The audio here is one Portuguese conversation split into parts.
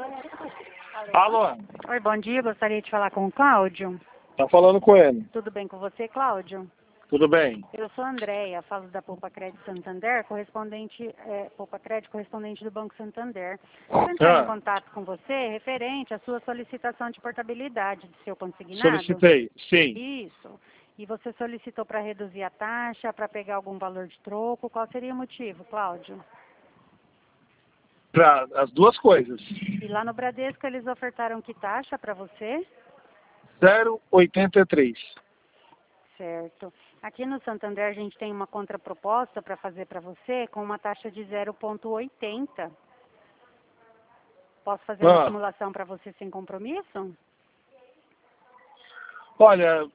Alô? Oi, bom dia. Gostaria de falar com o Cláudio. Tá falando com ele. Tudo bem com você, Cláudio? Tudo bem? Eu sou a Andréia, falo da Poupa Crédito Santander, Poupa Crédito correspondente do Banco Santander. Vou entrar em contato com você referente à sua solicitação de portabilidade do seu consignado. Solicitei, sim. Isso. E você solicitou para reduzir a taxa, para pegar algum valor de troco. Qual seria o motivo, Cláudio? Para as duas coisas. E lá no Bradesco eles ofertaram que taxa para você? 0,83. Certo. Aqui no Santander a gente tem uma contraproposta para fazer para você com uma taxa de 0,80. Posso fazer uma simulação para você sem compromisso? Olha,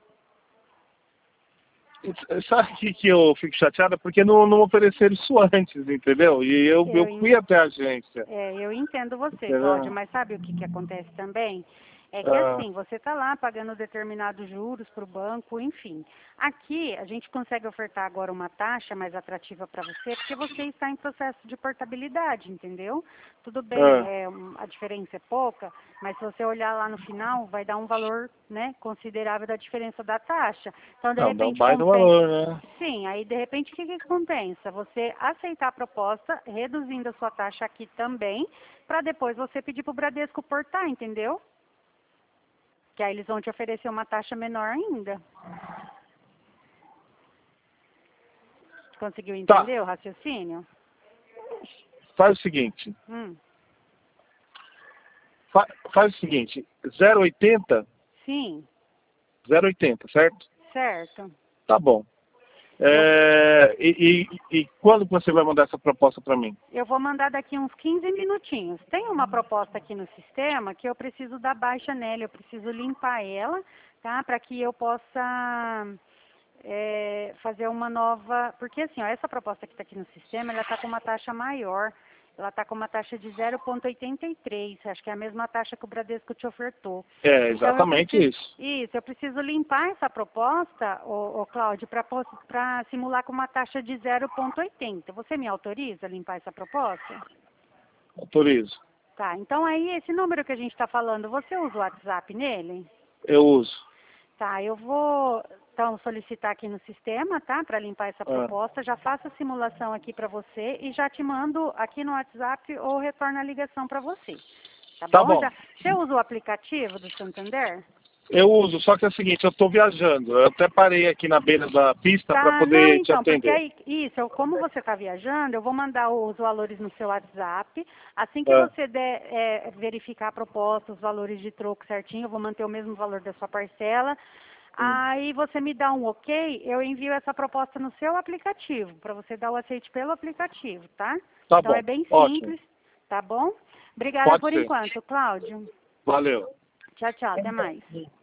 sabe que eu fico chateada? Porque não ofereceram isso antes, entendeu? E eu fui até a agência. Eu entendo você, Entendeu? Cláudio, mas sabe o que acontece também? É que assim, você está lá pagando determinados juros para o banco, enfim. Aqui, a gente consegue ofertar agora uma taxa mais atrativa para você, porque você está em processo de portabilidade, entendeu? Tudo bem, a diferença é pouca, mas se você olhar lá no final, vai dar um valor, né, considerável da diferença da taxa. Então, de repente, Dá um baita valor, né? Sim, aí de repente o que compensa? Você aceitar a proposta, reduzindo a sua taxa aqui também, para depois você pedir para o Bradesco portar, entendeu? Que aí eles vão te oferecer uma taxa menor ainda. Conseguiu entender o raciocínio? Faz o seguinte. Faz o seguinte, 0,80? Sim. 0,80, certo? Certo. Tá bom. E quando que você vai mandar essa proposta para mim? Eu vou mandar daqui uns 15 minutinhos. Tem uma proposta aqui no sistema que eu preciso dar baixa nela, eu preciso limpar ela, tá? Para que eu possa fazer uma nova... Porque assim, ó, essa proposta que está aqui no sistema, ela está com uma taxa maior. Ela está com uma taxa de 0,83, acho que é a mesma taxa que o Bradesco te ofertou. Exatamente então, isso. Isso, eu preciso limpar essa proposta, Cláudio, para simular com uma taxa de 0,80. Você me autoriza a limpar essa proposta? Autorizo. Tá, então aí esse número que a gente está falando, você usa o WhatsApp nele? Eu uso. Tá, eu vou então solicitar aqui no sistema, tá? Para limpar essa proposta. Já faço a simulação aqui para você e já te mando aqui no WhatsApp ou retorno a ligação para você. Tá bom? Você usa o aplicativo do Santander? Eu uso, só que é o seguinte, eu estou viajando. Eu até parei aqui na beira da pista para poder te atender. Porque aí, como você está viajando, eu vou mandar os valores no seu WhatsApp. Assim que você verificar a proposta, os valores de troco certinho, eu vou manter o mesmo valor da sua parcela. Aí você me dá um ok, eu envio essa proposta no seu aplicativo, para você dar o aceite pelo aplicativo, tá? Então é bem simples, tá bom? Obrigada por enquanto, Cláudio. Valeu. Tchau, tchau, até mais.